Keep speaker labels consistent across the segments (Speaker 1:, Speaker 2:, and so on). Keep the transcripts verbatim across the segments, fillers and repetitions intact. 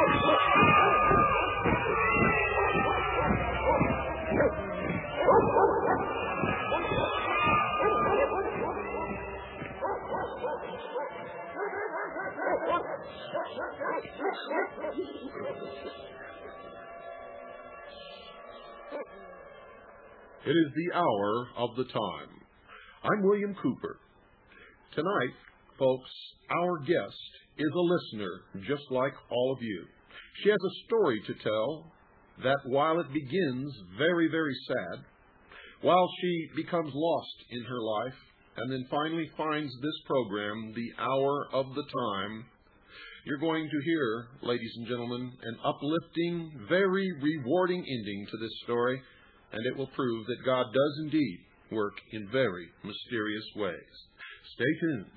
Speaker 1: It is the hour of the time. I'm William Cooper. Tonight, folks, our guest is a listener just like all of you. She has a story to tell that, while it begins very, very sad, while she becomes lost in her life and then finally finds this program, The Hour of the Time, you're going to hear, ladies and gentlemen, an uplifting, very rewarding ending to this story, and it will prove that God does indeed work in very mysterious ways. Stay tuned.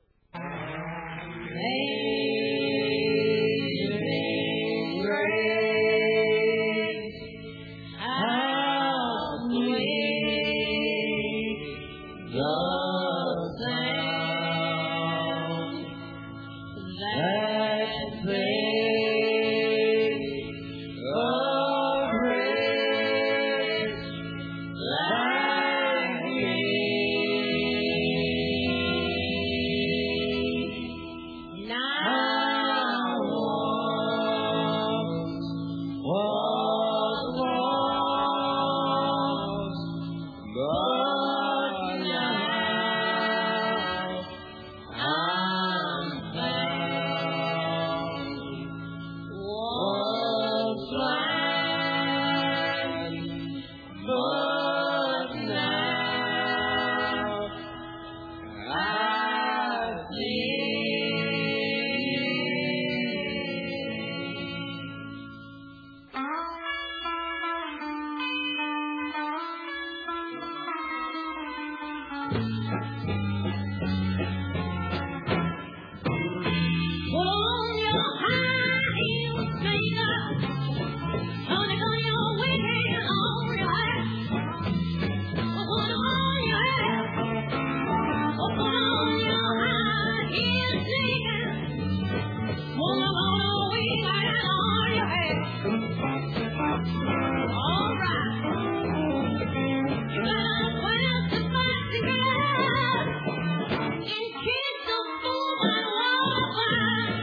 Speaker 2: Amazing grace, how sweet the sound that saved a wretch like me. Now was lost, but now I'm found. Was blind, but now I see. Put on your high heels, finger. Honey, on your wig and on your hat. Put on your hat. Put on your high heels, finger. Put on your wig and on your hat. All right. You gotta wear the fancy dress in case the fool might walk by.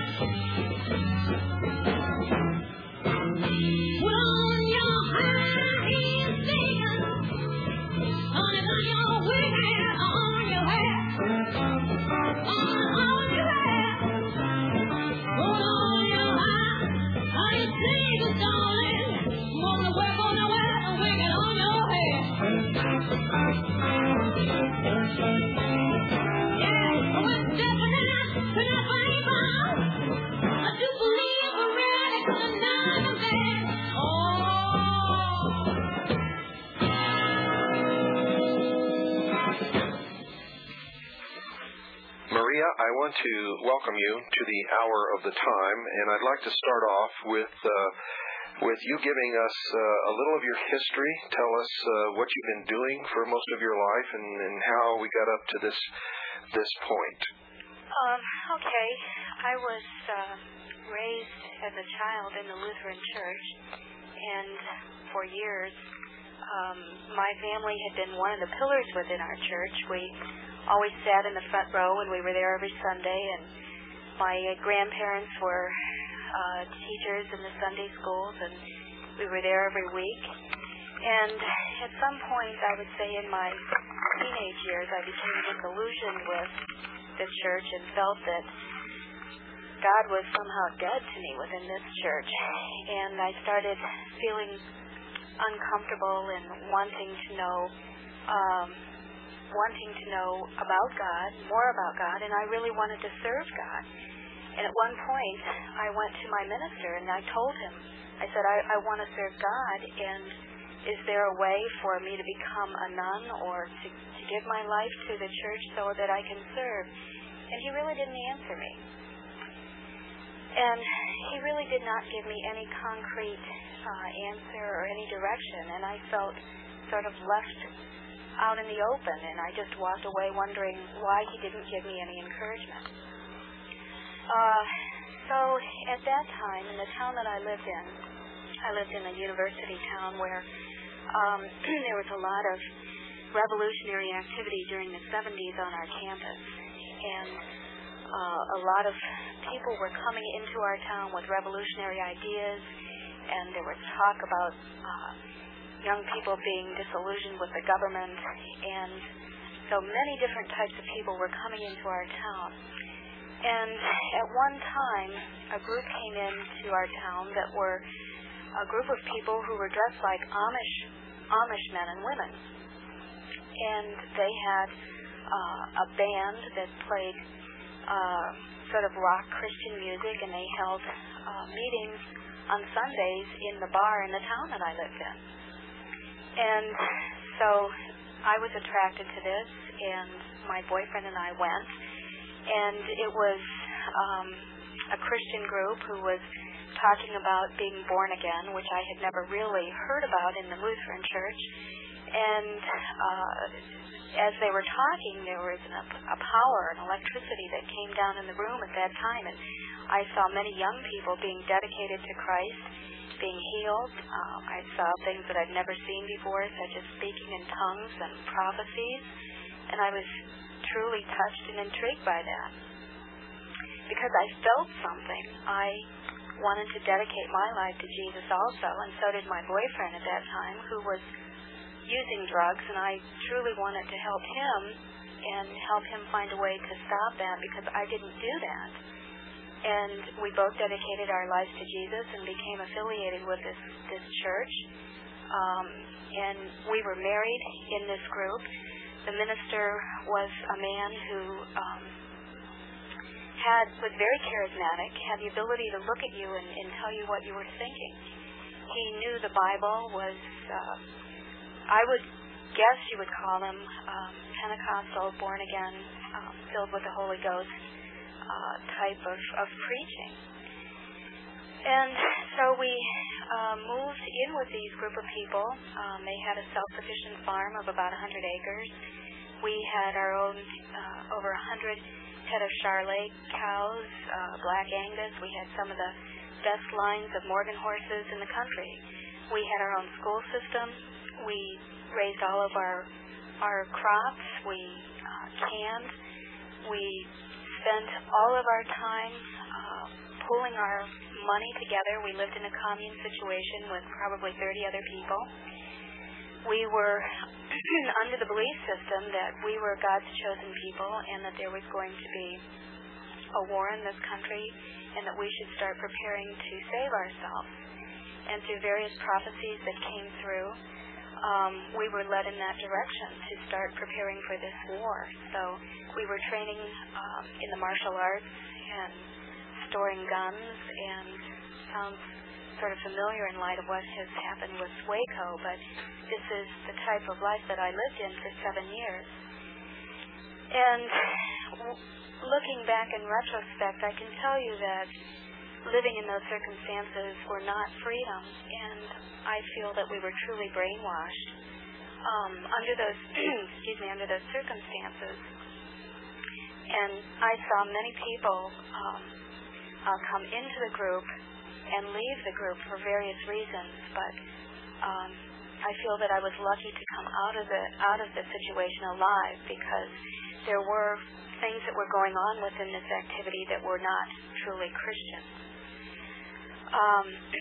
Speaker 2: Put on your high heels, finger. Honey, on your wig and on your hat. On your hat. Put on your high heels, finger, darling. Wanna wear, wanna wear a wig and on your head. Yeah, we're stepping out to the funny ball. I do believe we're ready for another bed. Oh.
Speaker 3: Maria, I want to welcome you to the Hour of the Time, and I'd like to start off with uh, with you giving us uh, a little of your history. Tell us uh, what you've been doing for most of your life, and, and how we got up to this this point.
Speaker 4: Um, okay. I was uh, raised as a child in the Lutheran Church, and for years, um, my family had been one of the pillars within our church. We always sat in the front row, and we were there every Sunday, and my uh, grandparents were uh, teachers in the Sunday schools, and we were there every week. And at some point, I would say in my teenage years, I became disillusioned with the church and felt that God was somehow dead to me within this church. And I started feeling uncomfortable and wanting to know, um, wanting to know about God, more about God, and I really wanted to serve God. And at one point, I went to my minister and I told him, I said, I, I want to serve God, and is there a way for me to become a nun or to, to give my life to the church so that I can serve? And he really didn't answer me. And he really did not give me any concrete uh, answer or any direction, and I felt sort of left out in the open, and I just walked away wondering why he didn't give me any encouragement. Uh, so at that time, in the town that I lived in, I lived in a university town where um, there was a lot of revolutionary activity during the seventies on our campus. And uh, a lot of people were coming into our town with revolutionary ideas, and there was talk about uh, young people being disillusioned with the government, and so many different types of people were coming into our town. And at one time, a group came into our town that were a group of people who were dressed like Amish Amish men and women. And they had uh, a band that played uh, sort of rock Christian music, and they held uh, meetings on Sundays in the bar in the town that I lived in. And so I was attracted to this, and my boyfriend and I went. And it was um, a Christian group who was talking about being born again, which I had never really heard about in the Lutheran Church. And uh, as they were talking, there was an, a power, an electricity that came down in the room at that time. And I saw many young people being dedicated to Christ, being healed. Um, I saw things that I'd never seen before, such as speaking in tongues and prophecies. And I was truly touched and intrigued by that. Because I felt something, I wanted to dedicate my life to Jesus also, and so did my boyfriend at that time, who was using drugs, and I truly wanted to help him and help him find a way to stop that, because I didn't do that. And we both dedicated our lives to Jesus and became affiliated with this, this church. Um, and we were married in this group. The minister was a man who um, had was very charismatic, had the ability to look at you and, and tell you what you were thinking. He knew the Bible, was, uh, I would guess you would call him um, Pentecostal, born again, um, filled with the Holy Ghost uh, type of, of preaching. And so we uh, moved in with these group of people. Um, they had a self-sufficient farm of about one hundred acres. We had our own uh, over one hundred head of Charolais cows, uh, Black Angus. We had some of the best lines of Morgan horses in the country. We had our own school system. We raised all of our our crops. We uh, canned. We spent all of our time uh, pulling our money together. We lived in a commune situation with probably thirty other people. We were under the belief system that we were God's chosen people, and that there was going to be a war in this country, and that we should start preparing to save ourselves. And through various prophecies that came through, um, we were led in that direction to start preparing for this war. So we were training um, in the martial arts and storing guns, and sounds sort of familiar in light of what has happened with Waco, but this is the type of life that I lived in for seven years. And w- looking back in retrospect, I can tell you that living in those circumstances were not freedom, and I feel that we were truly brainwashed um, under those excuse me under those circumstances. And I saw many people um, uh, come into the group and leave the group for various reasons, but um, I feel that I was lucky to come out of the out of the situation alive, because there were things that were going on within this activity that were not truly Christian. Um,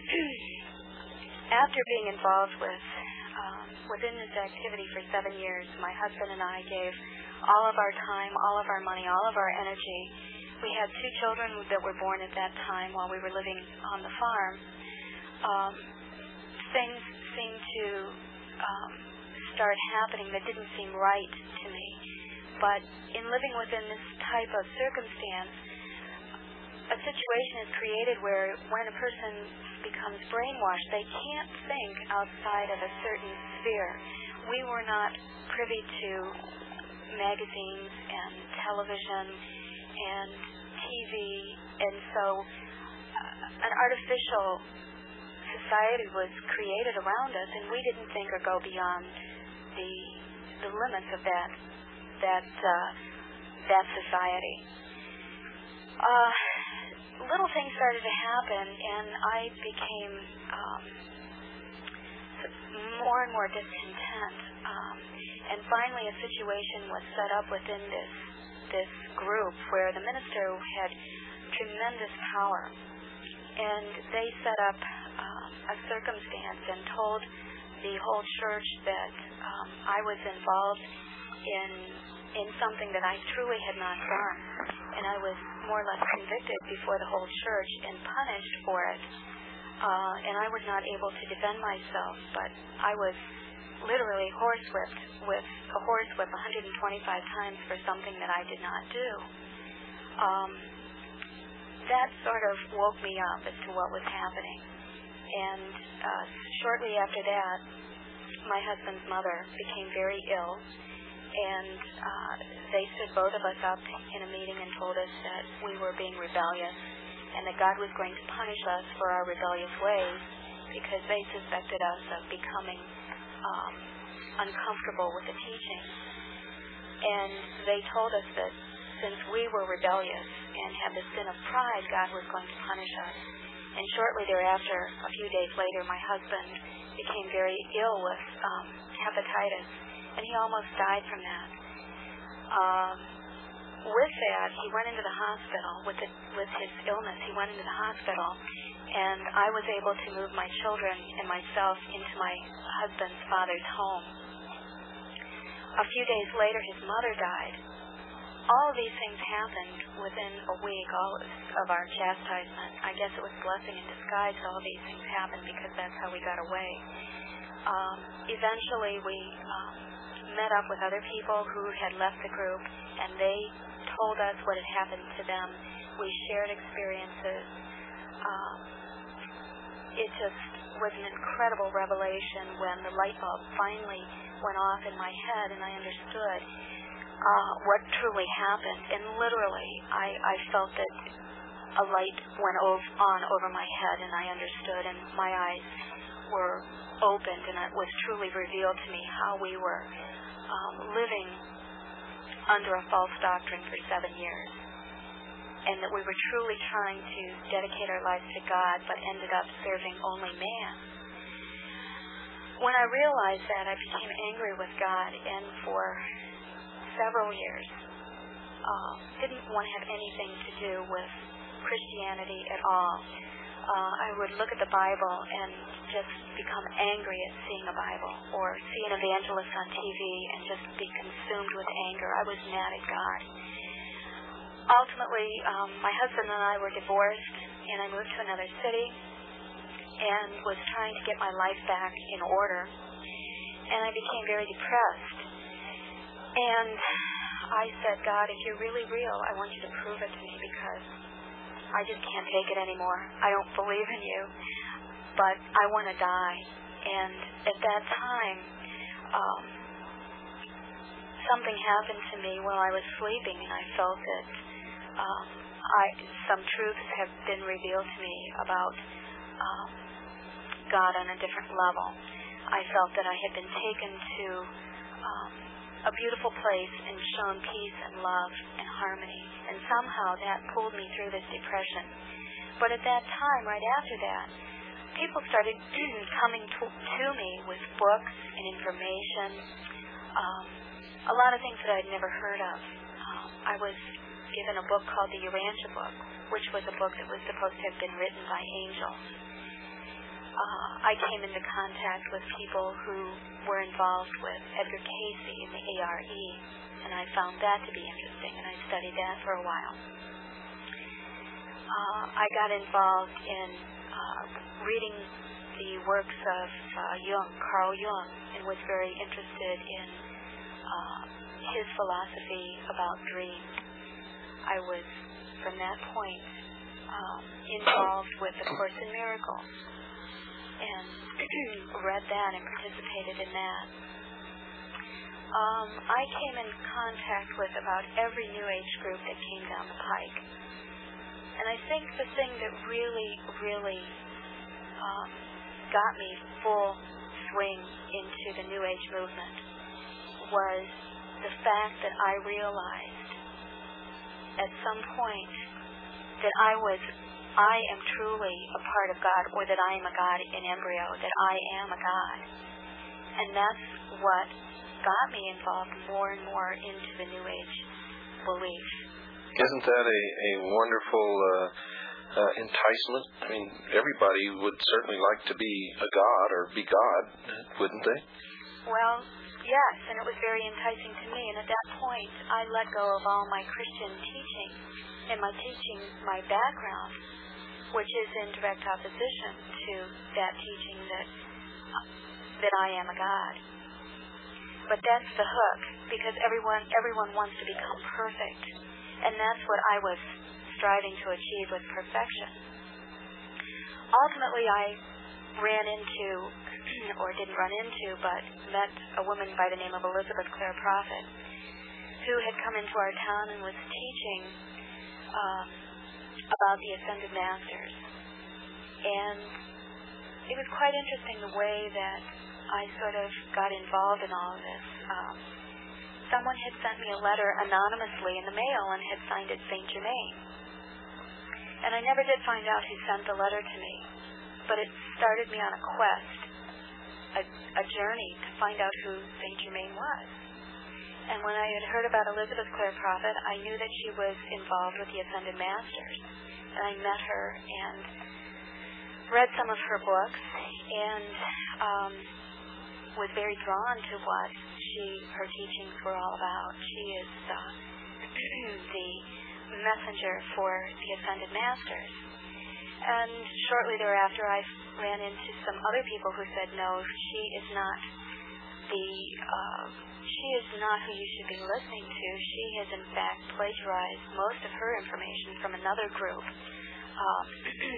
Speaker 4: after being involved with um, within this activity for seven years, my husband and I gave all of our time, all of our money, all of our energy. We had two children that were born at that time while we were living on the farm. Um, things seemed to um, start happening that didn't seem right to me. But in living within this type of circumstance, a situation is created where when a person becomes brainwashed, they can't think outside of a certain sphere. We were not privy to magazines and television and T V, and so uh, an artificial society was created around us, and we didn't think or go beyond the the limits of that that uh, that society. Uh, little things started to happen, and I became um, more and more discontent. Um, and finally, a situation was set up within this this group where the minister had tremendous power, and they set up um, a circumstance and told the whole church that um, I was involved in in something that I truly had not done, and I was more or less convicted before the whole church and punished for it. Uh, and I was not able to defend myself, but I was literally horsewhipped with a horsewhip one hundred twenty-five times for something that I did not do. Um, that sort of woke me up as to what was happening. And uh, shortly after that, my husband's mother became very ill, and uh, they stood both of us up in a meeting and told us that we were being rebellious and that God was going to punish us for our rebellious ways because they suspected us of becoming um, uncomfortable with the teaching. And they told us that since we were rebellious and had the sin of pride, God was going to punish us. And shortly thereafter, a few days later, my husband became very ill with um, hepatitis, and he almost died from that. Um, with that, he went into the hospital. With, the, with his illness, he went into the hospital, and I was able to move my children and myself into my husband's father's home. A few days later, his mother died. All of these things happened within a week, all of our chastisement. I guess it was blessing in disguise that all these things happened because that's how we got away. Um, eventually, we um, met up with other people who had left the group, and they told us what had happened to them. We shared experiences. Um, it just was an incredible revelation when the light bulb finally went off in my head and I understood uh, what truly happened. And literally, I, I felt that a light went ov- on over my head and I understood, and my eyes were opened, and it was truly revealed to me how we were um, living under a false doctrine for seven years, and that we were truly trying to dedicate our lives to God, but ended up serving only man. When I realized that, I became angry with God, and for several years uh, didn't want to have anything to do with Christianity at all. Uh, I would look at the Bible and just become angry at seeing a Bible, or see an evangelist on T V and just be consumed with anger. I was mad at God. Ultimately, um, my husband and I were divorced, and I moved to another city and was trying to get my life back in order, and I became very depressed. And I said, God, if you're really real, I want you to prove it to me, because I just can't take it anymore. I don't believe in you, but I want to die. And at that time, um, something happened to me while I was sleeping, and I felt that um, I, some truths have been revealed to me about um, God on a different level. I felt that I had been taken to um, a beautiful place and shown peace and love and harmony, and somehow that pulled me through this depression. But at that time, right after that, people started coming to, to me with books and information, um, a lot of things that I'd never heard of. Um, I was given a book called the Urantia Book, which was a book that was supposed to have been written by angels. Uh, I came into contact with people who were involved with Edgar Casey in the A R E, and I found that to be interesting, and I studied that for a while. Uh, I got involved in uh, reading the works of uh, Jung, Carl Jung, and was very interested in uh, his philosophy about dreams. I was, from that point, um, involved with the Course in Miracles, and read that and participated in that. Um, I came in contact with about every New Age group that came down the pike. And I think the thing that really, really um, got me full swing into the New Age movement was the fact that I realized at some point that I was I am truly a part of God, or that I am a God in embryo, that I am a God. And that's what got me involved more and more into the New Age belief.
Speaker 3: Isn't that a, a wonderful uh, uh, enticement? I mean, everybody would certainly like to be a god or be God, wouldn't they?
Speaker 4: Well, yes, and it was very enticing to me. And at that point, I let go of all my Christian teaching and my teaching, my background, which is in direct opposition to that teaching that that I am a God. But that's the hook, because everyone everyone wants to become perfect, and that's what I was striving to achieve with perfection. Ultimately, I ran into, or didn't run into, but met a woman by the name of Elizabeth Clare Prophet, who had come into our town and was teaching um, about the Ascended Masters. And it was quite interesting the way that I sort of got involved in all of this. Um, someone had sent me a letter anonymously in the mail and had signed it Saint Germain. And I never did find out who sent the letter to me, but it started me on a quest, a, a journey to find out who Saint Germain was. And when I had heard about Elizabeth Clare Prophet, I knew that she was involved with the Ascended Masters. And I met her and read some of her books and um, was very drawn to what she, her teachings were all about. She is uh, the messenger for the Ascended Masters. And shortly thereafter, I ran into some other people who said, no, she is not the, uh, she is not who you should be listening to. She has, in fact, plagiarized most of her information from another group, um,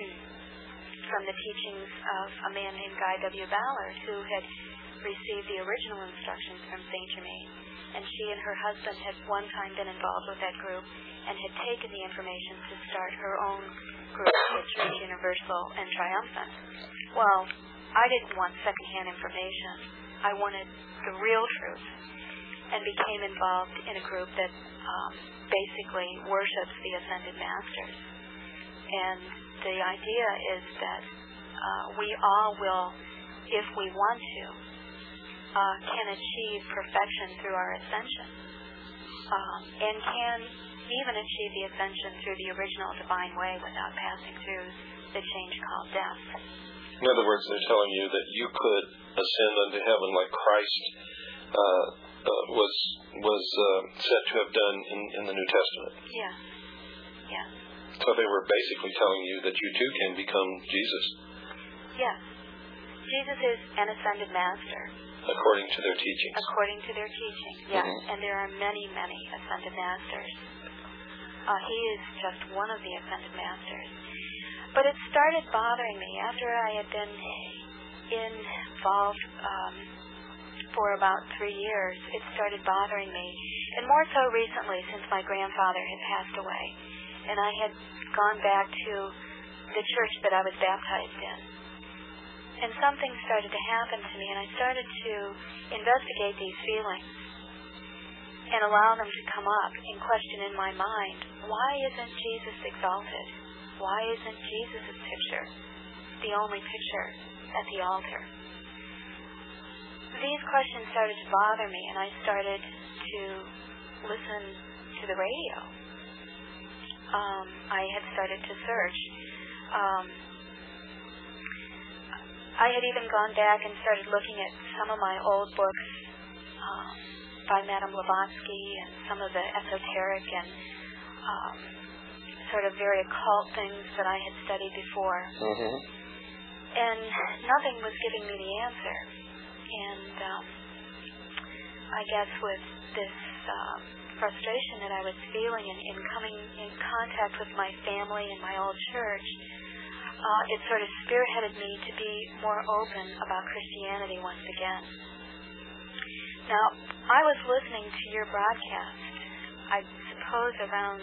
Speaker 4: from the teachings of a man named Guy W. Ballard, who had received the original instructions from Saint Germain. And she and her husband had one time been involved with that group and had taken the information to start her own group, the Church Universal and Triumphant. Well, I didn't want secondhand information. I wanted the real truth, and became involved in a group that um, basically worships the Ascended Masters. And the idea is that uh, we all will, if we want to, uh, can achieve perfection through our ascension, um, and can even achieve the ascension through the original divine way without passing through the change called death.
Speaker 3: In other words, they're telling you that you could ascend unto heaven like Christ uh, uh, was was uh, said to have done in, in the New Testament.
Speaker 4: Yeah. Yeah.
Speaker 3: So they were basically telling you that you too can become Jesus.
Speaker 4: Yes. Jesus is an ascended master.
Speaker 3: According to their teachings.
Speaker 4: According to their teaching, yes.
Speaker 3: Mm-hmm.
Speaker 4: And there are many, many ascended masters. Uh, he is just one of the ascended masters. But it started bothering me after I had been involved um, for about three years. It started bothering me, and more so recently since my grandfather had passed away, and I had gone back to the church that I was baptized in. And something started to happen to me, and I started to investigate these feelings and allow them to come up and question in my mind, why isn't Jesus exalted? Why isn't Jesus' picture the only picture at the altar? These questions started to bother me, and I started to listen to the radio. Um, I had started to search. Um, I had even gone back and started looking at some of my old books um, by Madame Blavatsky and some of the esoteric and um, sort of very occult things that I had studied before.
Speaker 3: Mm-hmm.
Speaker 4: And nothing was giving me the answer. And um, I guess with this uh, frustration that I was feeling in, in coming in contact with my family and my old church, uh, it sort of spearheaded me to be more open about Christianity once again. Now, I was listening to your broadcast, I suppose around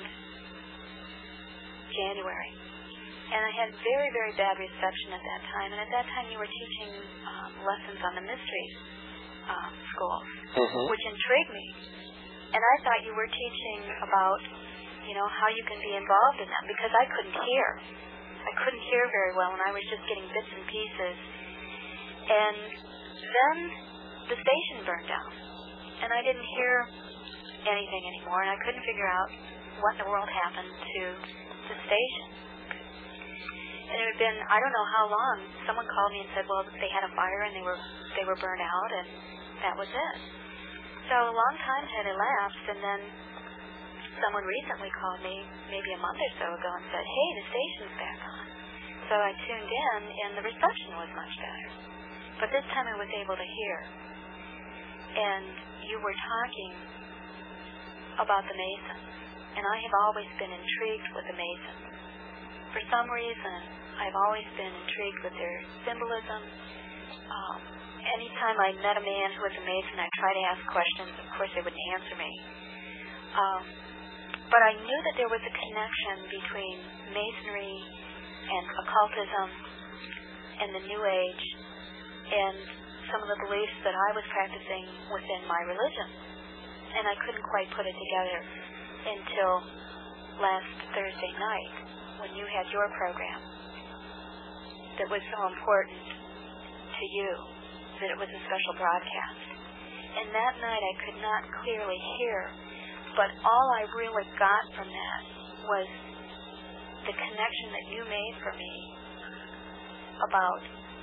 Speaker 4: January, and I had very, very bad reception at that time. And at that time, you were teaching um, lessons on the mystery uh, schools,
Speaker 3: mm-hmm.
Speaker 4: which intrigued me. And I thought you were teaching about, you know, how you can be involved in them, because I couldn't hear. I couldn't hear very well, and I was just getting bits and pieces. And then the station burned down, and I didn't hear anything anymore, and I couldn't figure out what in the world happened to the station. And it had been, I don't know how long, someone called me and said, well, they had a fire and they were they were burned out, and that was it. So a long time had elapsed, and then someone recently called me, maybe a month or so ago, and said, hey, the station's back on. So I tuned in, and the reception was much better. But this time I was able to hear. And you were talking about the Masons, and I have always been intrigued with the Masons. For some reason, I've always been intrigued with their symbolism. Um, anytime I met a man who was a Mason, I tried to ask questions. Of course, they wouldn't answer me. Um, but I knew that there was a connection between Masonry and occultism and the New Age and some of the beliefs that I was practicing within my religion. And I couldn't quite put it together until last Thursday night when you had your program that was so important to you that it was a special broadcast. And that night I could not clearly hear, but all I really got from that was the connection that you made for me about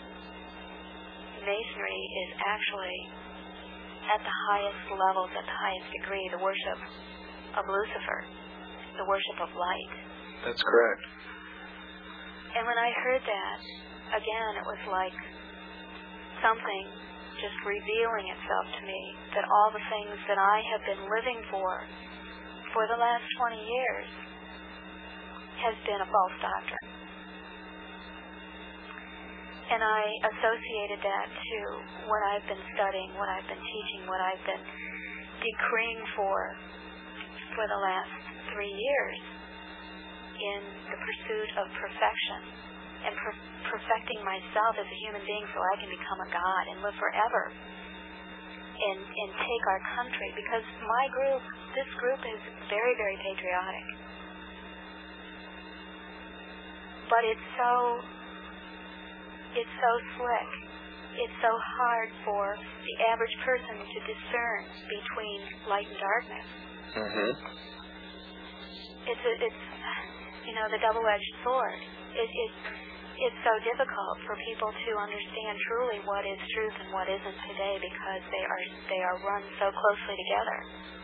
Speaker 4: Masonry is actually at the highest levels, at the highest degree, the worship of Lucifer, the worship of light.
Speaker 3: That's correct.
Speaker 4: And when I heard that, again, it was like something just revealing itself to me, that all the things that I have been living for for the last twenty years has been a false doctrine. And I associated that to what I've been studying, what I've been teaching, what I've been decreeing for for the last three years in the pursuit of perfection and per- perfecting myself as a human being so I can become a god and live forever and, and take our country. Because my group, this group is very, very patriotic. But it's so... It's so slick. It's so hard for the average person to discern between light and darkness.
Speaker 3: Mm-hmm.
Speaker 4: It's a, it's you know the double-edged sword. It, it it's so difficult for people to understand truly what is truth and what isn't today because they are they are run so closely together.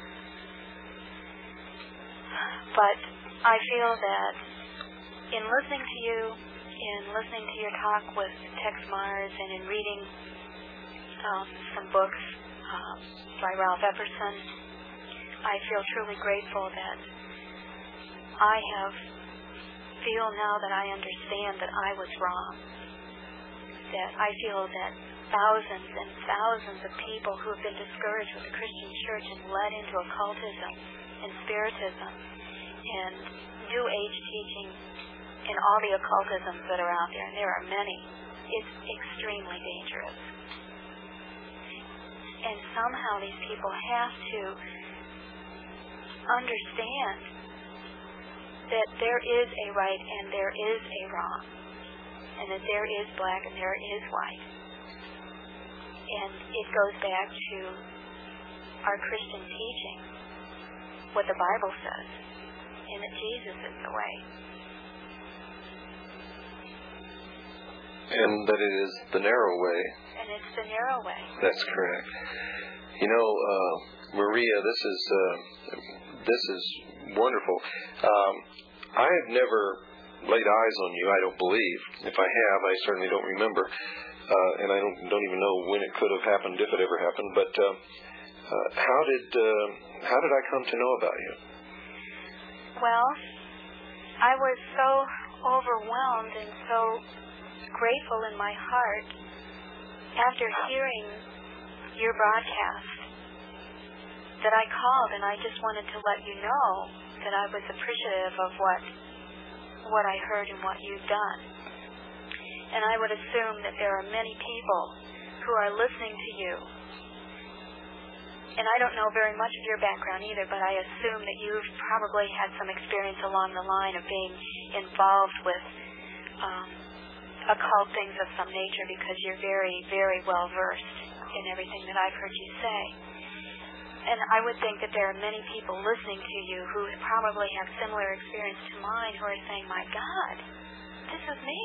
Speaker 4: But I feel that in listening to you, in listening to your talk with Tex Mars, and in reading um, some books um, by Ralph Epperson, I feel truly grateful that I have feel now that I understand that I was wrong. That I feel that thousands and thousands of people who have been discouraged with the Christian church and led into occultism and spiritism and New Age teaching and all the occultisms that are out there, and there are many, is extremely dangerous. And somehow these people have to understand that there is a right and there is a wrong, and that there is black and there is white. And it goes back to our Christian teaching, what the Bible says, and that Jesus is the way.
Speaker 3: And that it is the narrow way.
Speaker 4: And it's the narrow way.
Speaker 3: That's correct. You know, uh, Maria, this is uh, this is wonderful. Um, I have never laid eyes on you, I don't believe. If I have, I certainly don't remember. Uh, and I don't, don't even know when it could have happened, if it ever happened. But uh, uh, how did uh, how did I come to know about you?
Speaker 4: Well, I was so overwhelmed and so grateful in my heart after hearing your broadcast that I called, and I just wanted to let you know that I was appreciative of what what I heard and what you've done. And I would assume that there are many people who are listening to you. And I don't know very much of your background either, but I assume that you've probably had some experience along the line of being involved with um, occult things of some nature because you're very, very well versed in everything that I've heard you say. And I would think that there are many people listening to you who probably have similar experience to mine who are saying, my God, this is me.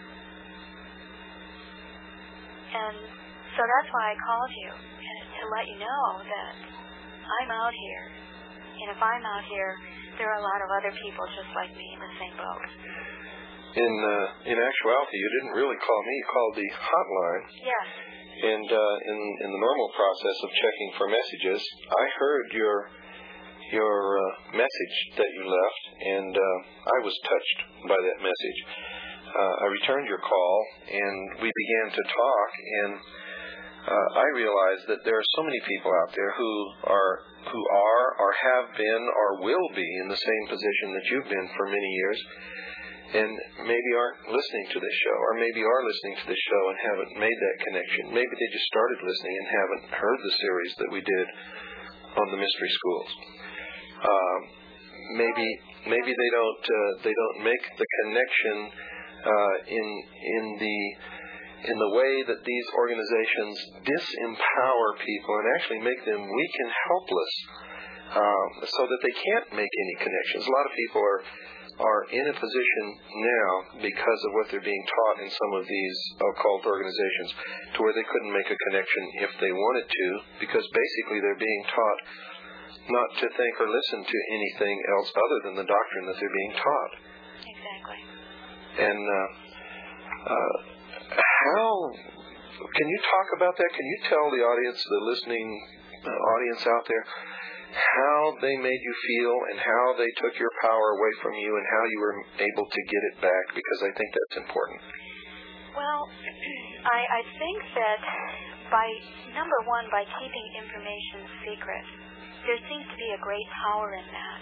Speaker 4: And so that's why I called you, to let you know that I'm out here. And if I'm out here, there are a lot of other people just like me in the same boat.
Speaker 3: In uh, in actuality, you didn't really call me. You called the hotline.
Speaker 4: Yes.
Speaker 3: And uh, in in the normal process of checking for messages, I heard your your uh, message that you left, and uh, I was touched by that message. Uh, I returned your call, and we began to talk, and uh, I realized that there are so many people out there who are who are or have been or will be in the same position that you've been for many years, and maybe aren't listening to this show, or maybe are listening to this show and haven't made that connection. Maybe they just started listening and haven't heard the series that we did on the mystery schools. Um, maybe maybe they don't uh, they don't make the connection uh, in in the in the way that these organizations disempower people and actually make them weak and helpless, uh, so that they can't make any connections. A lot of people are are in a position now because of what they're being taught in some of these occult organizations to where they couldn't make a connection if they wanted to, because basically they're being taught not to think or listen to anything else other than the doctrine that they're being taught.
Speaker 4: Exactly.
Speaker 3: And uh, uh, how can you talk about that? Can you tell the audience, the listening uh, audience out there, how they made you feel and how they took your power away from you and how you were able to get it back? Because I think that's important.
Speaker 4: Well, I, I think that by, number one, by keeping information secret, there seems to be a great power in that.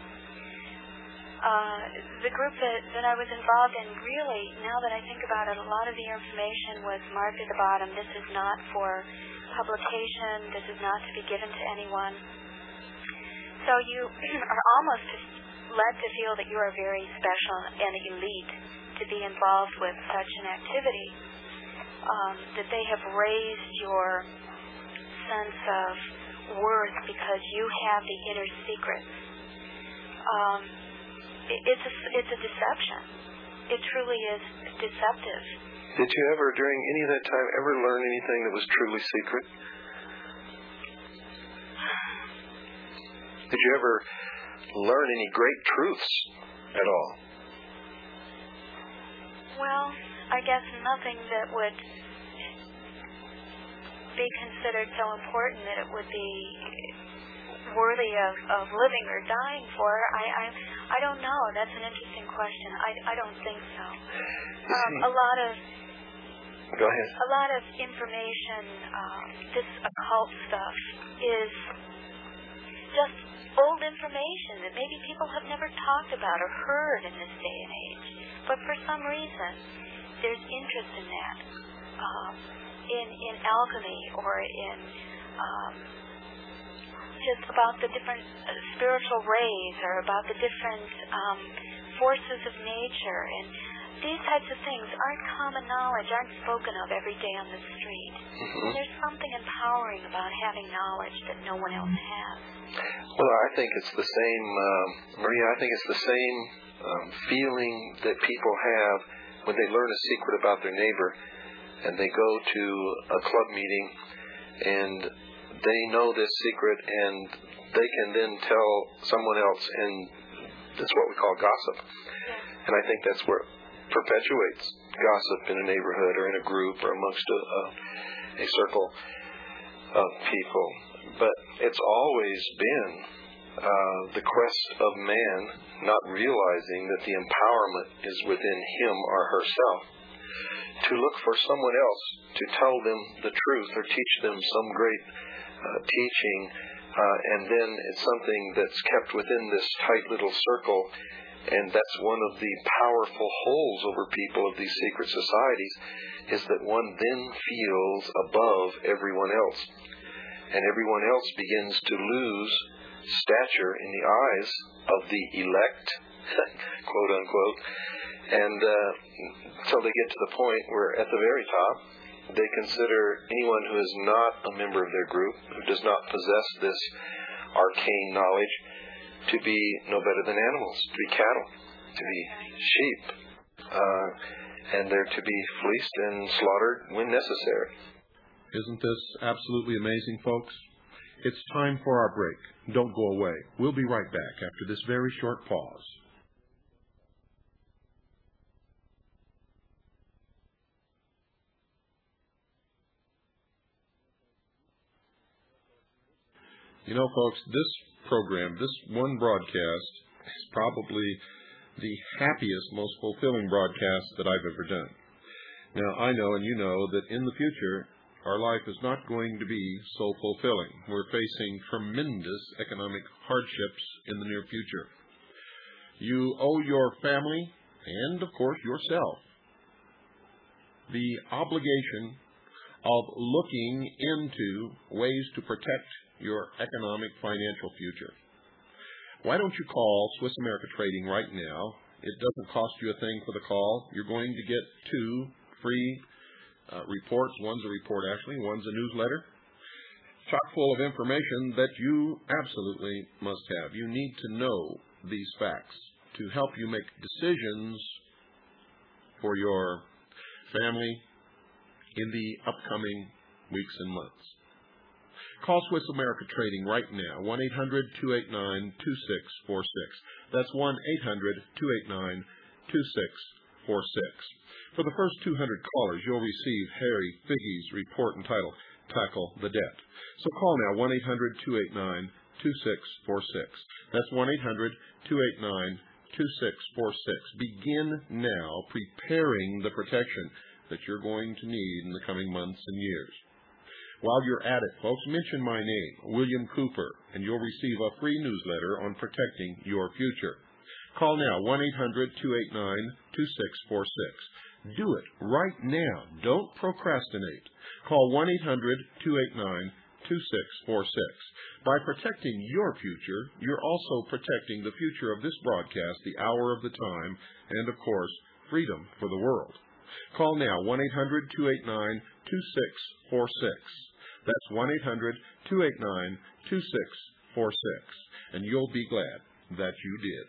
Speaker 4: Uh, the group that, that I was involved in, really, now that I think about it, a lot of the information was marked at the bottom. This is not for publication. This is not to be given to anyone. So you are almost led to feel that you are very special and elite to be involved with such an activity, um, that they have raised your sense of worth because you have the inner secrets. Um, it, it's, a, it's a deception. It truly is deceptive.
Speaker 3: Did you ever, during any of that time, ever learn anything that was truly secret? Did you ever learn any great truths at all?
Speaker 4: Well, I guess nothing that would be considered so important that it would be worthy of, of living or dying for. I, I I don't know. That's an interesting question. I, I don't think so. Um, a lot of
Speaker 3: Go ahead.
Speaker 4: A lot of information, um, this occult stuff, is just old information that maybe people have never talked about or heard in this day and age. But for some reason, there's interest in that, um, in in alchemy or in um, just about the different uh, spiritual rays or about the different um, forces of nature. And these types of things aren't common knowledge, aren't spoken of every day on the street.
Speaker 3: Mm-hmm.
Speaker 4: There's something empowering about having knowledge that no one else has.
Speaker 3: Well, I think it's the same, um, Maria, I think it's the same um, feeling that people have when they learn a secret about their neighbor and they go to a club meeting and they know this secret and they can then tell someone else, and that's what we call gossip. And I think that's where it perpetuates gossip in a neighborhood or in a group or amongst a, a, a circle of people. But it's always been uh, the quest of man not realizing that the empowerment is within him or herself to look for someone else to tell them the truth or teach them some great uh, teaching, uh, and then it's something that's kept within this tight little circle, and that's one of the powerful holds over people of these secret societies, is that one then feels above everyone else. And everyone else begins to lose stature in the eyes of the elect, quote unquote, And uh, so they get to the point where at the very top, they consider anyone who is not a member of their group, who does not possess this arcane knowledge, to be no better than animals, to be cattle, to be sheep, uh, and they're to be fleeced and slaughtered when necessary.
Speaker 1: Isn't this absolutely amazing, folks? It's time for our break. Don't go away. We'll be right back after this very short pause. You know, folks, this program, this one broadcast, is probably the happiest, most fulfilling broadcast that I've ever done. Now, I know and you know that in the future, our life is not going to be so fulfilling. We're facing tremendous economic hardships in the near future. You owe your family and, of course, yourself the obligation of looking into ways to protect your economic financial future. Why don't you call Swiss America Trading right now? It doesn't cost you a thing for the call. You're going to get two free uh, reports. One's a report, actually. One's a newsletter. Chock full of information that you absolutely must have. You need to know these facts to help you make decisions for your family in the upcoming weeks and months. Call Swiss America Trading right now, one eight hundred, two eight nine, two six four six. That's one eight hundred, two eight nine, two six four six. For the first two hundred callers, you'll receive Harry Figge's report entitled Tackle the Debt. So call now, one eight hundred, two eight nine, two six four six. That's one eight hundred, two eight nine, two six four six. Begin now preparing the protection that you're going to need in the coming months and years. While you're at it, folks, mention my name, William Cooper, and you'll receive a free newsletter on protecting your future. Call now, one eight hundred, two eight nine, two six four six. Do it right now. Don't procrastinate. Call one eight hundred, two eight nine, two six four six. By protecting your future, you're also protecting the future of this broadcast, the hour of the time, and, of course, freedom for the world. Call now, one eight hundred, two eight nine, two six four six. That's one eight hundred, two eight nine, two six four six. And you'll be glad that you did.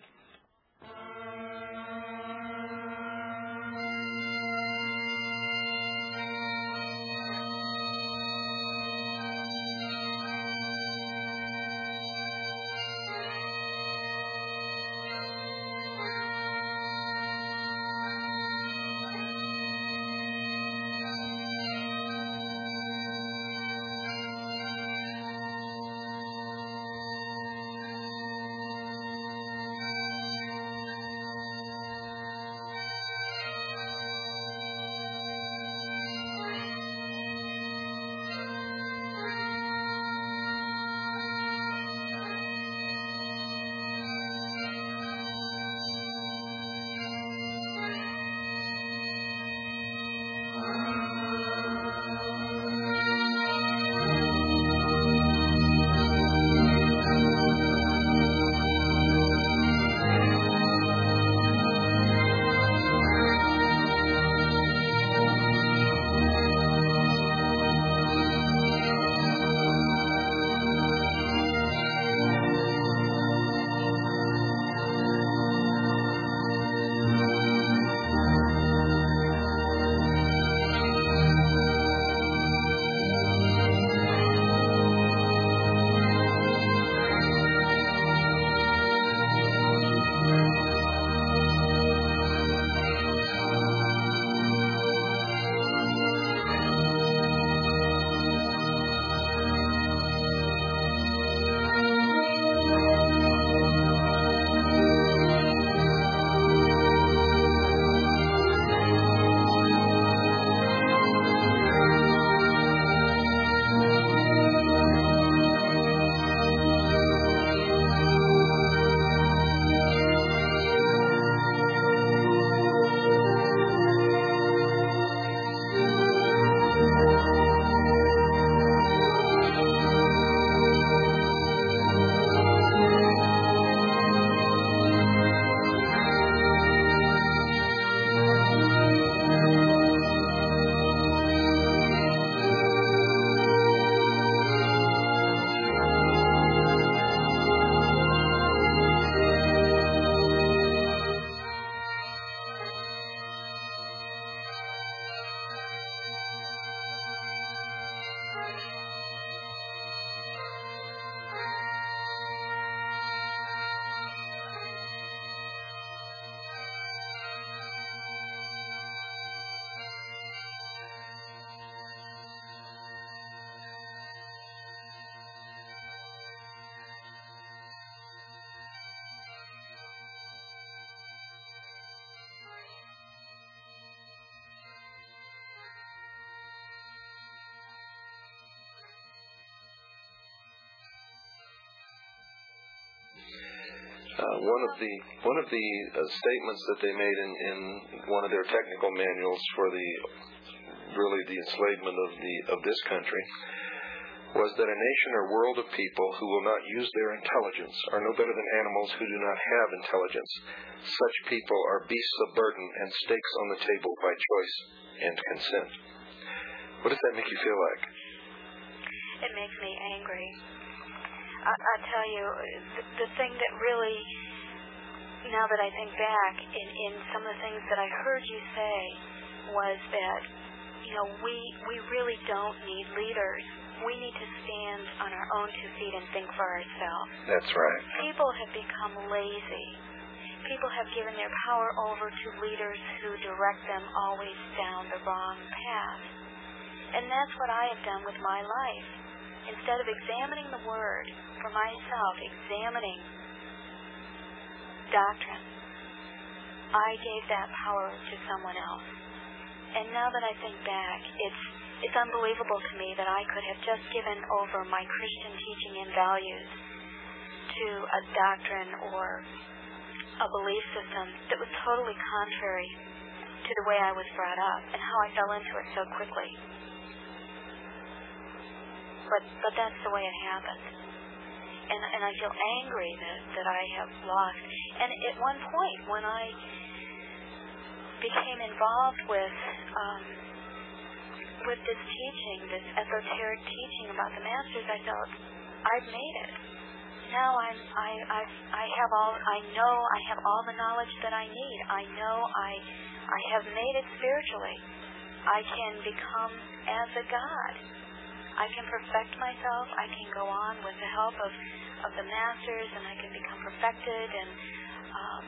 Speaker 3: Uh, one of the one of the uh, statements that they made in, in one of their technical manuals for the really the enslavement of the of this country was that a nation or world of people who will not use their intelligence are no better than animals who do not have intelligence. Such people are beasts of burden and stakes on the table by choice and consent. What does that make you feel like?
Speaker 4: It makes me angry. I, I tell you, the, the thing that really, now that I think back, in, in some of the things that I heard you say was that, you know, we, we really don't need leaders. We need to stand on our own two feet and think for ourselves.
Speaker 3: That's right.
Speaker 4: People have become lazy. People have given their power over to leaders who direct them always down the wrong path. And that's what I have done with my life. Instead of examining the Word for myself, examining doctrine, I gave that power to someone else. And now that I think back, it's it's unbelievable to me that I could have just given over my Christian teaching and values to a doctrine or a belief system that was totally contrary to the way I was brought up and how I fell into it so quickly. But but that's the way it happened. And and I feel angry that, that I have lost. And at one point when I became involved with um, with this teaching, this esoteric teaching about the masters, I felt I've made it. Now I'm I I've, I have all I know I have all the knowledge that I need. I know I I have made it spiritually. I can become as a god. I can perfect myself. I can go on with the help of, of the masters, and I can become perfected. And um,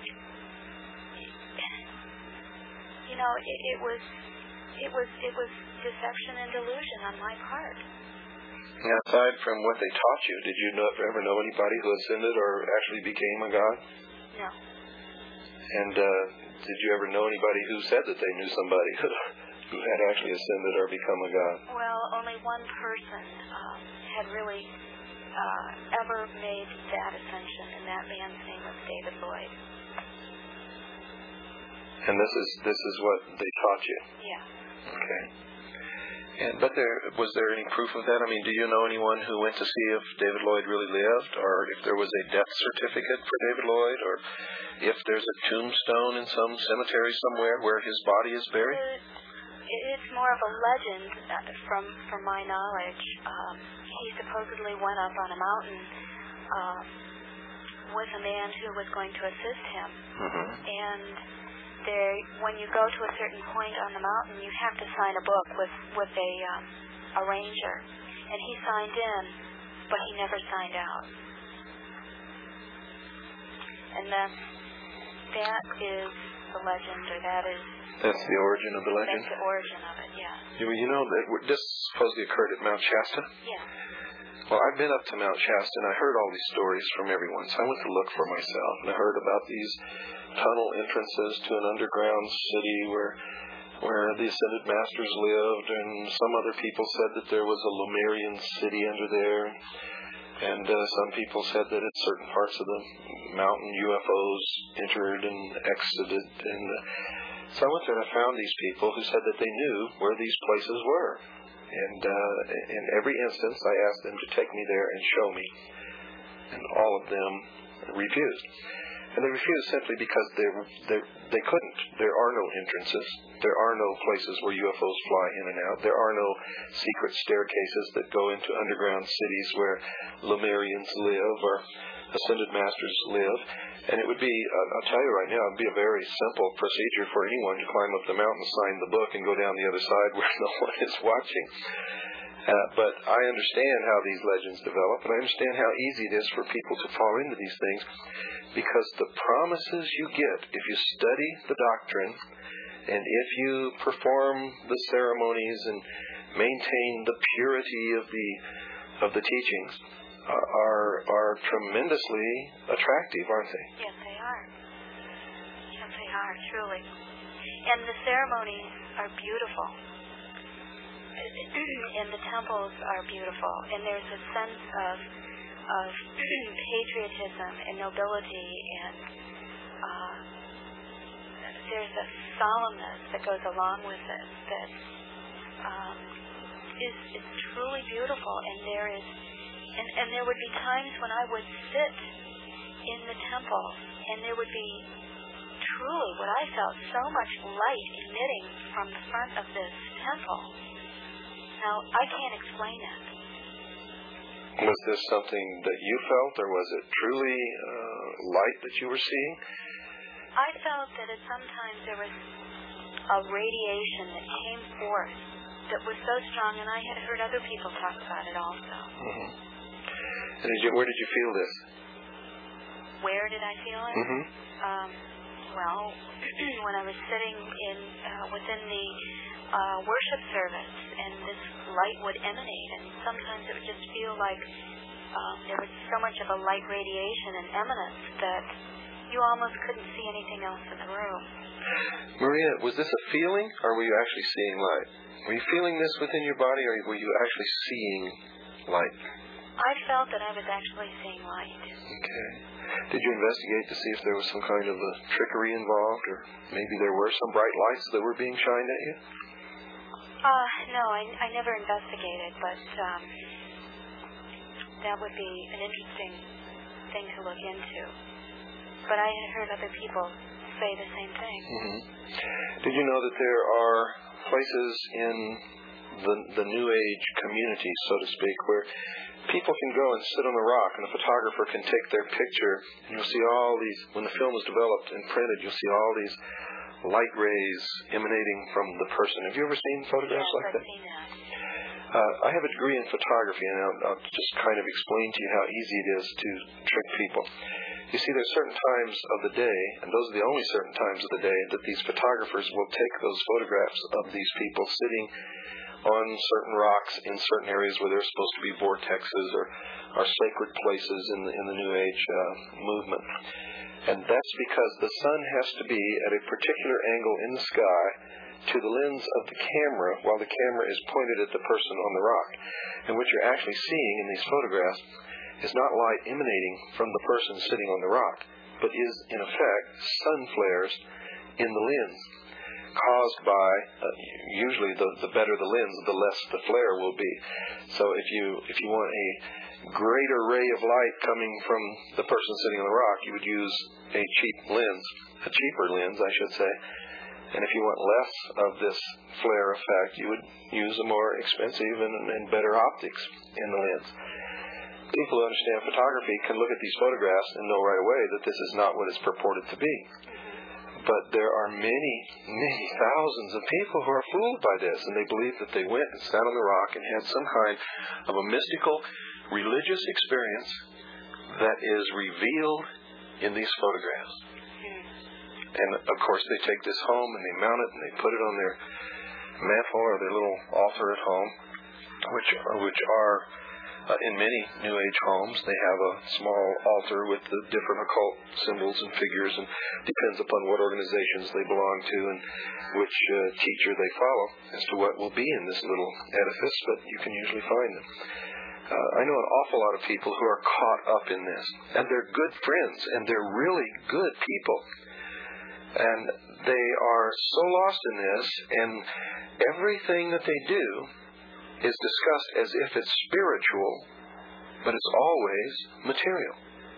Speaker 4: you know, it, it was it was it was deception and delusion on my part.
Speaker 3: Now, aside from what they taught you, did you know, ever know anybody who ascended or actually became a god?
Speaker 4: No.
Speaker 3: And uh, did you ever know anybody who said that they knew somebody who who had actually ascended or become a god?
Speaker 4: Well, only one person um, had really uh, ever made that ascension, and that man's name was David Lloyd.
Speaker 3: And this is this is what they taught you?
Speaker 4: Yeah.
Speaker 3: Okay. And but there was there any proof of that? I mean, do you know anyone who went to see if David Lloyd really lived, or if there was a death certificate for David Lloyd, or if there's a tombstone in some cemetery somewhere where his body is buried?
Speaker 4: It's more of a legend from from my knowledge. Um, he supposedly went up on a mountain um, with a man who was going to assist him,
Speaker 3: Mm-hmm.
Speaker 4: and there, when you go to a certain point on the mountain, you have to sign a book with with a um, a ranger, and he signed in, but he never signed out, and that's that is the legend, or that is.
Speaker 3: That's the origin of the legend?
Speaker 4: That's the origin of it, yeah.
Speaker 3: You, you know, that this supposedly occurred at Mount Shasta?
Speaker 4: Yeah.
Speaker 3: Well, I've been up to Mount Shasta, and I heard all these stories from everyone, so I went to look for myself, and I heard about these tunnel entrances to an underground city where where the Ascended Masters lived, and some other people said that there was a Lemurian city under there, and uh, some people said that at certain parts of the mountain U F Os entered and exited, and uh, so I went there and I found these people who said that they knew where these places were. And uh, in every instance, I asked them to take me there and show me. And all of them refused. And they refused simply because they, they, they couldn't. There are no entrances. There are no places where U F Os fly in and out. There are no secret staircases that go into underground cities where Lemurians live or Ascended Masters live. And it would be, I'll tell you right now, it would be a very simple procedure for anyone to climb up the mountain, sign the book, and go down the other side where no one is watching. Uh, but I understand how these legends develop, and I understand how easy it is for people to fall into these things, because the promises you get if you study the doctrine, and if you perform the ceremonies and maintain the purity of the of the teachings, are are tremendously attractive, aren't they?
Speaker 4: Yes, they are. Yes, they are, truly. And the ceremonies are beautiful. And the temples are beautiful. And there's a sense of of patriotism and nobility, and uh, there's a solemnness that goes along with it that um, is, is truly beautiful. And there is, and, and there would be times when I would sit in the temple, and there would be truly what I felt so much light emitting from the front of this temple. Now, I can't explain it.
Speaker 3: Was this something that you felt, or was it truly uh, light that you were seeing?
Speaker 4: I felt that at sometimes there was a radiation that came forth that was so strong, and I had heard other people talk about it also.
Speaker 3: Mm-hmm. And did you, where did you feel this?
Speaker 4: Where did I feel it?
Speaker 3: Mm-hmm.
Speaker 4: Um, well, when I was sitting in uh, within the uh, worship service, and this light would emanate, and sometimes it would just feel like um, there was so much of a light radiation and eminence that you almost couldn't see anything else in the room.
Speaker 3: Maria, was this a feeling, or were you actually seeing light? Were you feeling this within your body, or were you actually seeing light?
Speaker 4: I felt that I was actually seeing light.
Speaker 3: Okay. Did you investigate to see if there was some kind of a trickery involved, or maybe there were some bright lights that were being shined at you?
Speaker 4: Uh, no, I, I never investigated, but um, that would be an interesting thing to look into. But I had heard other people say the same thing.
Speaker 3: Mm-hmm. Did you know that there are places in the the New Age community, so to speak, where people can go and sit on a rock, and a photographer can take their picture, and you'll see all these, when the film is developed and printed, you'll see all these light rays emanating from the person. Have you ever seen photographs
Speaker 4: yes,
Speaker 3: like
Speaker 4: I've
Speaker 3: that?
Speaker 4: Seen that.
Speaker 3: Uh, I have a degree in photography, and I'll, I'll just kind of explain to you how easy it is to trick people. You see, there's certain times of the day, and those are the only certain times of the day, that these photographers will take those photographs of these people sitting on certain rocks in certain areas where there's supposed to be vortexes or, or sacred places in the, in the New Age uh, movement. And that's because the sun has to be at a particular angle in the sky to the lens of the camera while the camera is pointed at the person on the rock. And what you're actually seeing in these photographs is not light emanating from the person sitting on the rock, but is, in effect, sun flares in the lens, caused by, uh, usually the, the better the lens, the less the flare will be. So if you if you want a greater ray of light coming from the person sitting on the rock, you would use a cheap lens, a cheaper lens, I should say. And if you want less of this flare effect, you would use a more expensive and, and better optics in the lens. People who understand photography can look at these photographs and know right away that this is not what it's purported to be. But there are many, many thousands of people who are fooled by this, and they believe that they went and sat on the rock and had some kind of a mystical religious experience that is revealed in these photographs. And, of course, they take this home and they mount it and they put it on their mantle or their little altar at home, which, which are... Uh, in many New Age homes, they have a small altar with the different occult symbols and figures, and depends upon what organizations they belong to and which uh, teacher they follow as to what will be in this little edifice, but you can usually find them. Uh, I know an awful lot of people who are caught up in this, and they're good friends, and they're really good people. And they are so lost in this, and everything that they do is discussed as if it's spiritual, but it's always material.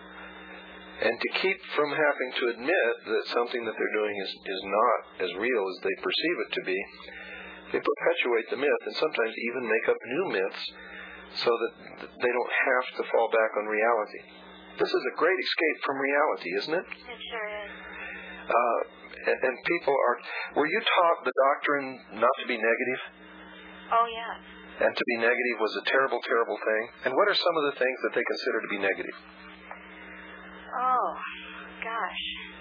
Speaker 3: And to keep from having to admit that something that they're doing is, is not as real as they perceive it to be, they perpetuate the myth and sometimes even make up new myths so that they don't have to fall back on reality. This is a great escape from reality, isn't it?
Speaker 4: It sure is.
Speaker 3: Uh, and, and people are... Were you taught the doctrine not to be negative?
Speaker 4: Oh, yes.
Speaker 3: And to be negative was a terrible, terrible thing. And what are some of the things that they consider to be negative?
Speaker 4: Oh, gosh.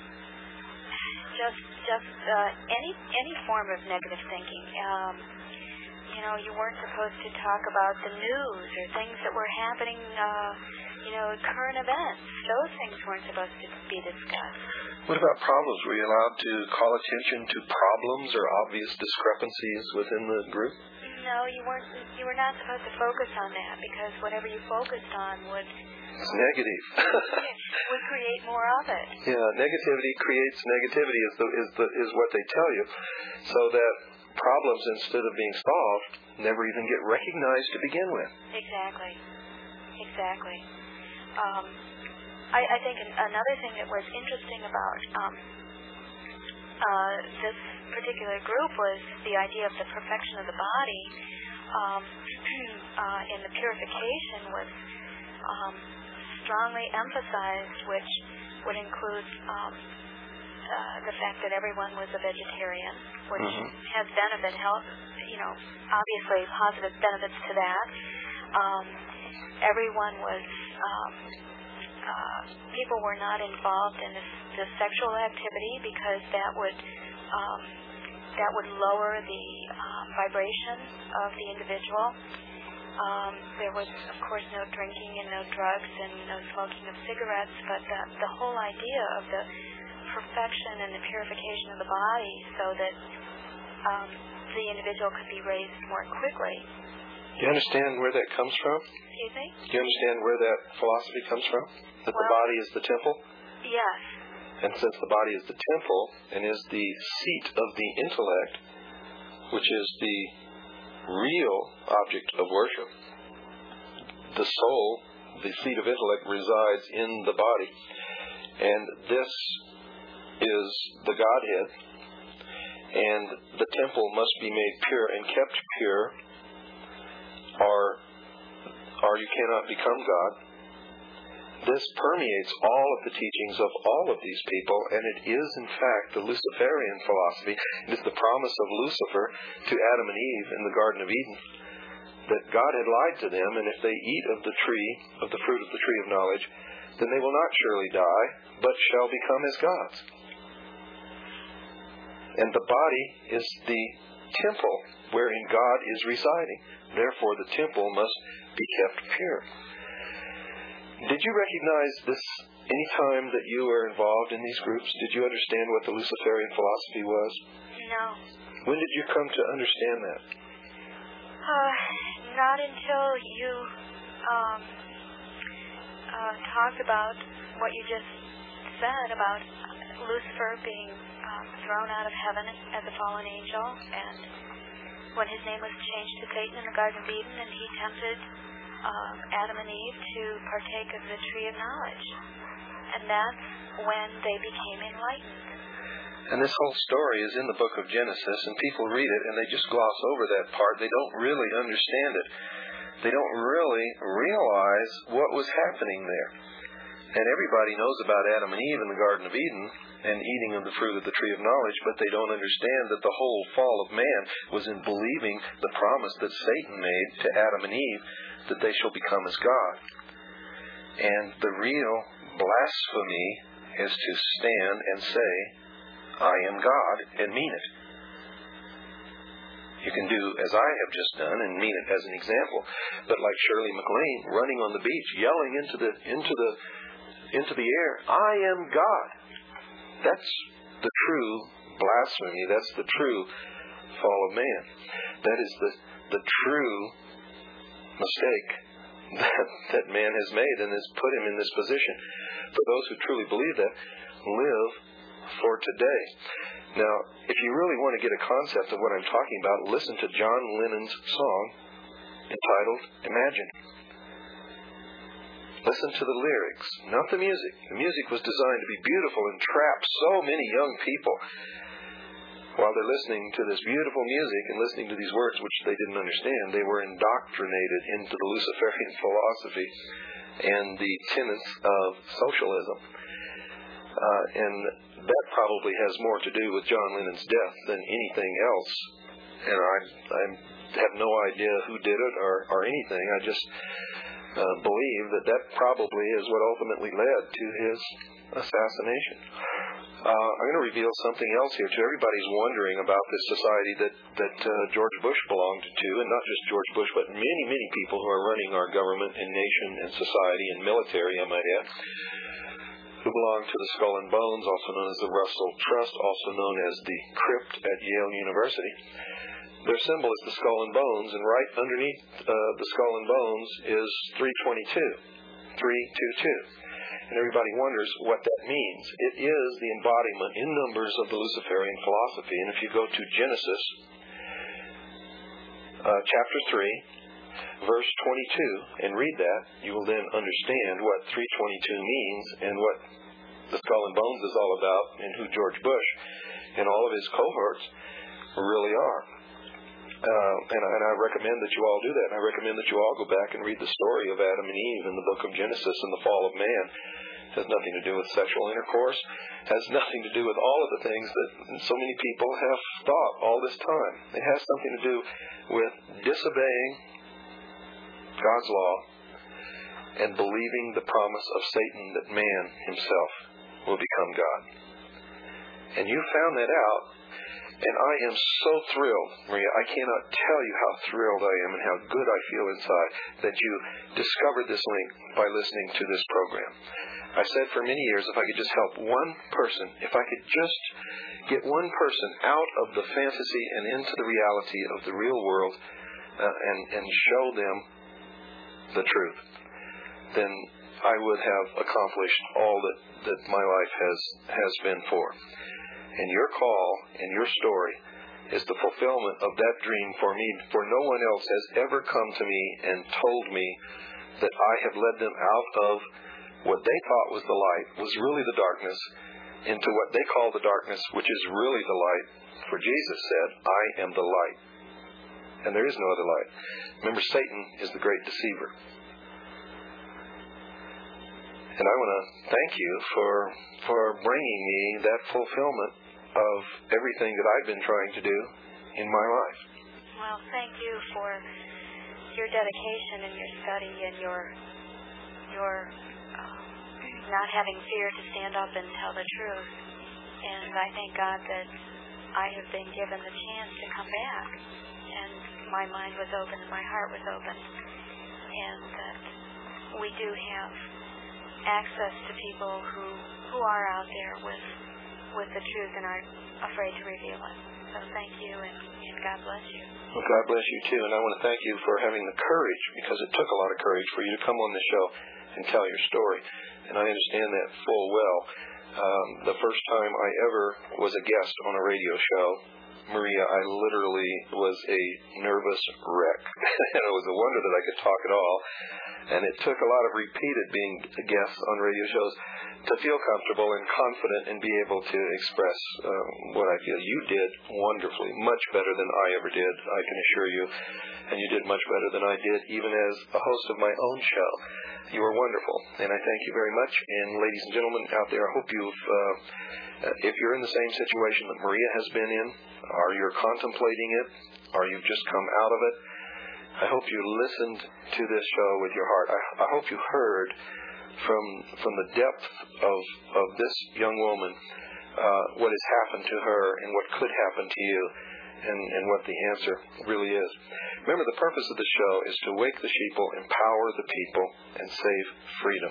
Speaker 4: Just, just uh, any any form of negative thinking. Um, you know, you weren't supposed to talk about the news or things that were happening. Uh, you know, current events. Those things weren't supposed to be discussed.
Speaker 3: What about problems? Were you allowed to call attention to problems or obvious discrepancies within the group?
Speaker 4: No, you weren't. You were not supposed to focus on that, because whatever you focused on would
Speaker 3: It's negative.
Speaker 4: We create more of it.
Speaker 3: Yeah, negativity creates negativity is the is the is what they tell you, so that problems, instead of being solved, never even get recognized to begin with.
Speaker 4: Exactly. Exactly. Um, I, I think another thing that was interesting about um, uh, this particular group was the idea of the perfection of the body, um, uh, and the purification was um, strongly emphasized, which would include um, uh, the fact that everyone was a vegetarian, which
Speaker 3: Mm-hmm.
Speaker 4: has benefit, health, you know, obviously positive benefits to that. Um, everyone was, um, uh, people were not involved in this, this sexual activity because that would, um, that would lower the um, vibration of the individual. Um, there was, of course, no drinking and no drugs and no smoking of cigarettes, but the, the whole idea of the perfection and the purification of the body so that um, the individual could be raised more quickly.
Speaker 3: Do you understand where that comes from?
Speaker 4: Excuse me?
Speaker 3: Do you understand where that philosophy comes from? That the
Speaker 4: Well-
Speaker 3: body is the temple?
Speaker 4: Yes.
Speaker 3: And since the body is the temple and is the seat of the intellect, which is the real object of worship, the soul, the seat of intellect, resides in the body. And this is the Godhead. And the temple must be made pure and kept pure, or, or you cannot become God. This permeates all of the teachings of all of these people, and it is, in fact, the Luciferian philosophy. It is the promise of Lucifer to Adam and Eve in the Garden of Eden, that God had lied to them, and if they eat of the tree, of the fruit of the tree of knowledge, then they will not surely die, but shall become as gods. And the body is the temple wherein God is residing. Therefore, the temple must be kept pure. Did you recognize this any time that you were involved in these groups? Did you understand what the Luciferian philosophy was?
Speaker 4: No.
Speaker 3: When did you come to understand that?
Speaker 4: Uh, not until you um, uh, talked about what you just said about Lucifer being um, thrown out of heaven as a fallen angel, and when his name was changed to Satan in the Garden of Eden, and he tempted um, Adam and Eve to partake of the tree of knowledge. And that's when they became enlightened.
Speaker 3: And this whole story is in the book of Genesis, and people read it and they just gloss over that part. They don't really understand it. They don't really realize what was happening there. And everybody knows about Adam and Eve in the Garden of Eden and eating of the fruit of the tree of knowledge, but they don't understand that the whole fall of man was in believing the promise that Satan made to Adam and Eve, that they shall become as God. And the real blasphemy is to stand and say, I am God, and mean it. You can do as I have just done and mean it as an example. But like Shirley MacLaine running on the beach, yelling into the into the into the air, I am God. That's the true blasphemy. That's the true fall of man. That is the the true mistake that, that man has made and has put him in this position. For those who truly believe that, live for today. Now, if you really want to get a concept of what I'm talking about, listen to John Lennon's song entitled Imagine. Listen to the lyrics, not the music. The music was designed to be beautiful and trap so many young people while they're listening to this beautiful music and listening to these words which they didn't understand. They were indoctrinated into the Luciferian philosophy and the tenets of socialism. Uh, and that probably has more to do with John Lennon's death than anything else. And I, I have no idea who did it or, or anything. I just uh, believe that that probably is what ultimately led to his assassination. Uh, I'm going to reveal something else here, too. Everybody's wondering about this society that, that uh, George Bush belonged to, and not just George Bush, but many, many people who are running our government and nation and society and military, I might add, who belong to the Skull and Bones, also known as the Russell Trust, also known as the Crypt at Yale University. Their symbol is the Skull and Bones, and right underneath uh, the Skull and Bones is three twenty-two. three two two. And everybody wonders what that means. It is the embodiment in numbers of the Luciferian philosophy. And if you go to Genesis uh, chapter three, verse twenty-two, and read that, you will then understand what three twenty-two means and what the Skull and Bones is all about, and who George Bush and all of his cohorts really are. Uh, and, and I recommend that you all do that. And I recommend that you all go back and read the story of Adam and Eve in the book of Genesis and the fall of man. It has nothing to do with sexual intercourse. It has nothing to do with all of the things that so many people have thought all this time. It has something to do with disobeying God's law and believing the promise of Satan that man himself will become God. And you found that out. And I am so thrilled, Maria. I cannot tell you how thrilled I am and how good I feel inside that you discovered this link by listening to this program. I said for many years, if I could just help one person, if I could just get one person out of the fantasy and into the reality of the real world uh, and, and show them the truth, then I would have accomplished all that, that my life has, has been for. And your call and your story is the fulfillment of that dream for me. For no one else has ever come to me and told me that I have led them out of what they thought was the light, was really the darkness, into what they call the darkness, which is really the light. For Jesus said, I am the light. And there is no other light. Remember, Satan is the great deceiver. And I want to thank you for for bringing me that fulfillment of everything that I've been trying to do in my life.
Speaker 4: Well, thank you for your dedication and your study and your your uh, not having fear to stand up and tell the truth. And I thank God that I have been given the chance to come back, and my mind was open and my heart was open, and that we do have access to people who who are out there with with the truth and are afraid to reveal it. So thank you, and, and God bless you.
Speaker 3: Well, God bless you too, and I want to thank you for having the courage, because it took a lot of courage for you to come on this show and tell your story, and I understand that full well. Um, the first time I ever was a guest on a radio show, Maria, I literally was a nervous wreck. And it was a wonder that I could talk at all. And it took a lot of repeated being guests on radio shows to feel comfortable and confident and be able to express uh, what I feel. You did wonderfully, much better than I ever did, I can assure you. And you did much better than I did, even as a host of my own show. You were wonderful, and I thank you very much. And ladies and gentlemen out there, I hope you've, uh, if you're in the same situation that Maria has been in, or you're contemplating it, or you've just come out of it, I hope you listened to this show with your heart. I, I hope you heard from from the depth of of this young woman uh, what has happened to her and what could happen to you, and, and what the answer really is. Remember, the purpose of the show is to wake the sheeple, empower the people, and save freedom.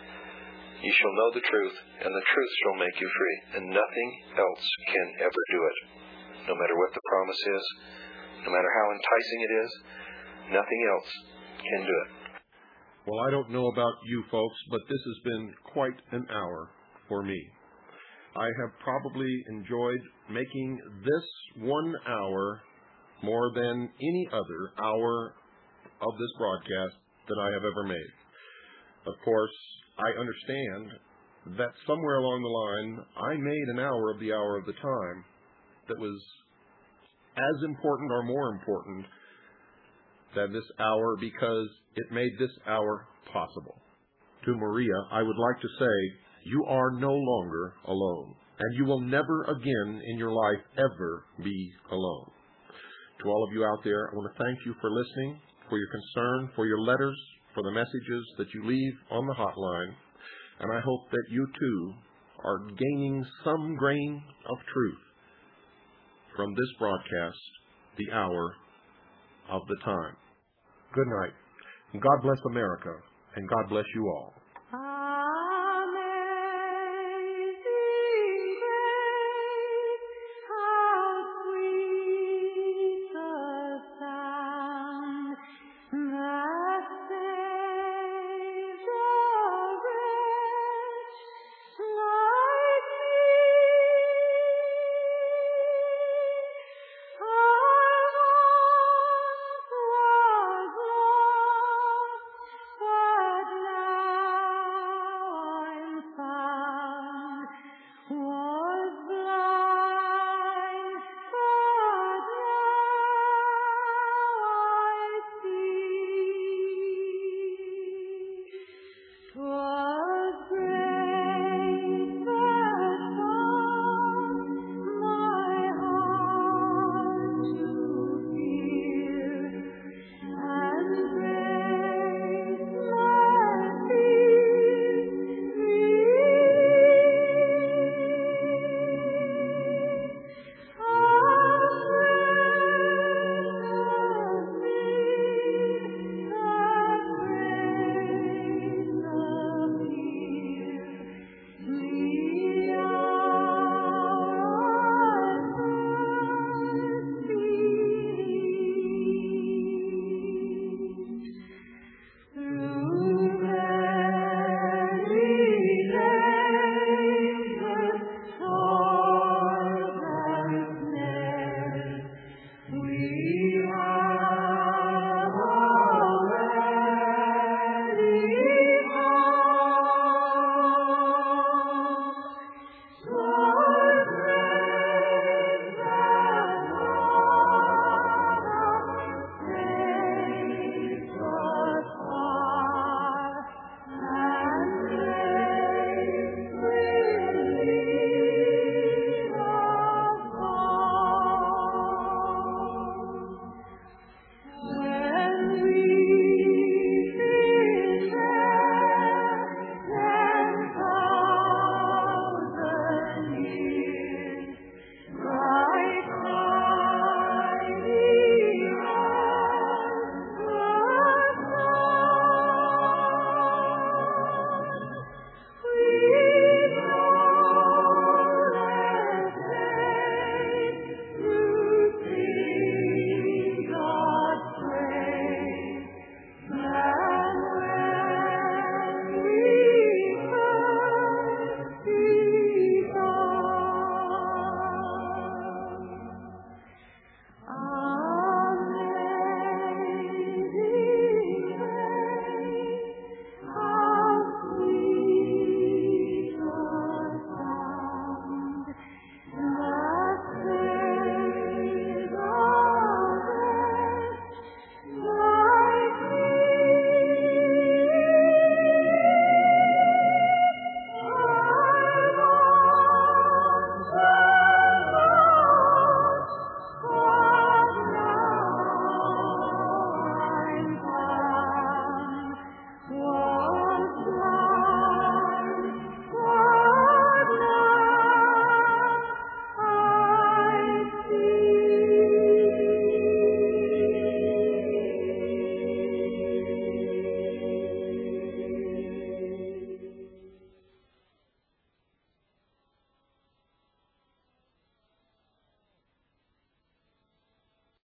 Speaker 3: You shall know the truth, and the truth shall make you free, and nothing else can ever do it. No matter what the promise is, no matter how enticing it is, nothing else can do it.
Speaker 1: Well, I don't know about you folks, but this has been quite an hour for me. I have probably enjoyed making this one hour more than any other hour of this broadcast that I have ever made. Of course, I understand that somewhere along the line, I made an hour of the hour of the time that was as important or more important than this hour, because it made this hour possible. To Maria, I would like to say, you are no longer alone, and you will never again in your life ever be alone. To all of you out there, I want to thank you for listening, for your concern, for your letters, for the messages that you leave on the hotline, and I hope that you too are gaining some grain of truth from this broadcast, the hour of the time. Good night. God bless America, and God bless you all.